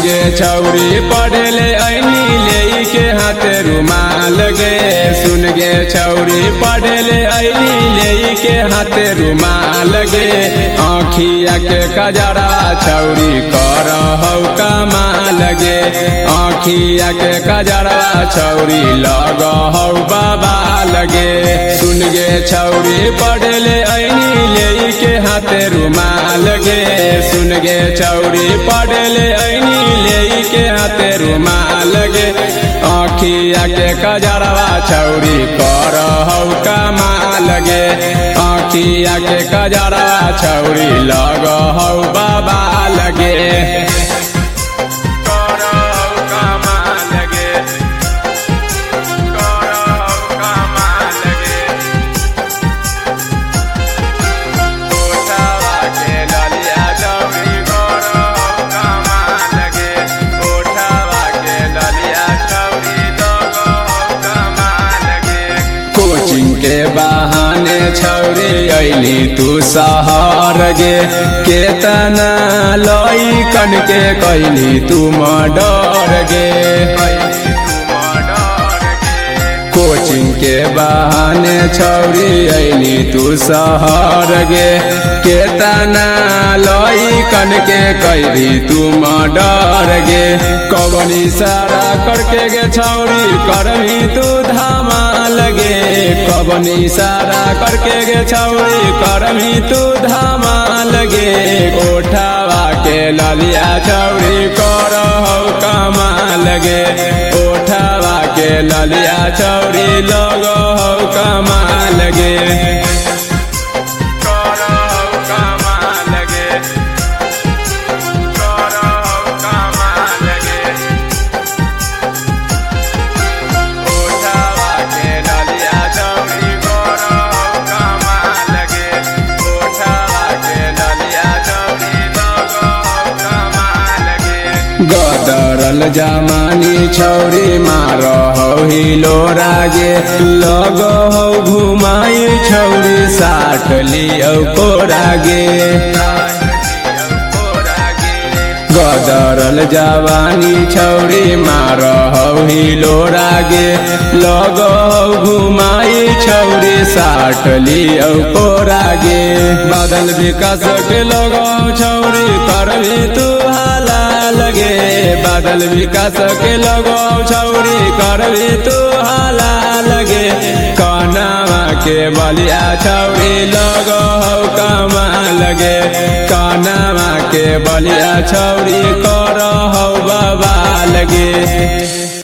गे छौरी पढ़ले ऐनी ले के हाथ रुमाल गे सुन गे छौरी पढ़ले ऐनी ले के हाथ रुमाल गे आँखिया के कजरा छौरी कर हौ कमाल गे आँखिया के कजरा छौरी लग हौ बाबा लगे सुन गे छौरी पढ़ले ऐनी ले के हाथ रुमाल गे सुन गे छौरी पढ़ले ऐनी ले के हाथ रुमाल गे आँखिया के कजरवा छौरी कर हौ कमाल गे आँखिया के कजरवा छौरी लग हौ बाबा लगे के बहाने छौरी ऐली तू शहर गे केतना लइकन के कैली तू मर्डर गे कोचिंग के बहाने छौरी ऐली तू शहर गे केतना लइकन के कैली तू मर्डर गे कौन इशारा करके गे छौरी करही तू धमाल गे कौन इशारा करके गे छौरी करही तू धमाल गे ओठावा के ललिया छौरी कर हौ कमाल गे ओठावा के ललिया छौरी लग हौ कमाल गे गदरल जमानी छौरी मार हौ हिलोरा गे लग हौ घुमाई छौरी साठ लियौ कोरा गे गदरल जवानी छौरी मार हौ हिलोरा गे लग हौ घुमाई छौरी साठ लियौ कोरा गे बादल विकास के लग छौरी करभी तू हाला लगे बादल विकास के लगो छौरी करभी तू हाला लगे कानावा के बलिया छौरी लगो हौ कमा लगे कानावा के बलिया छौरी कर हौ बाबा लगे।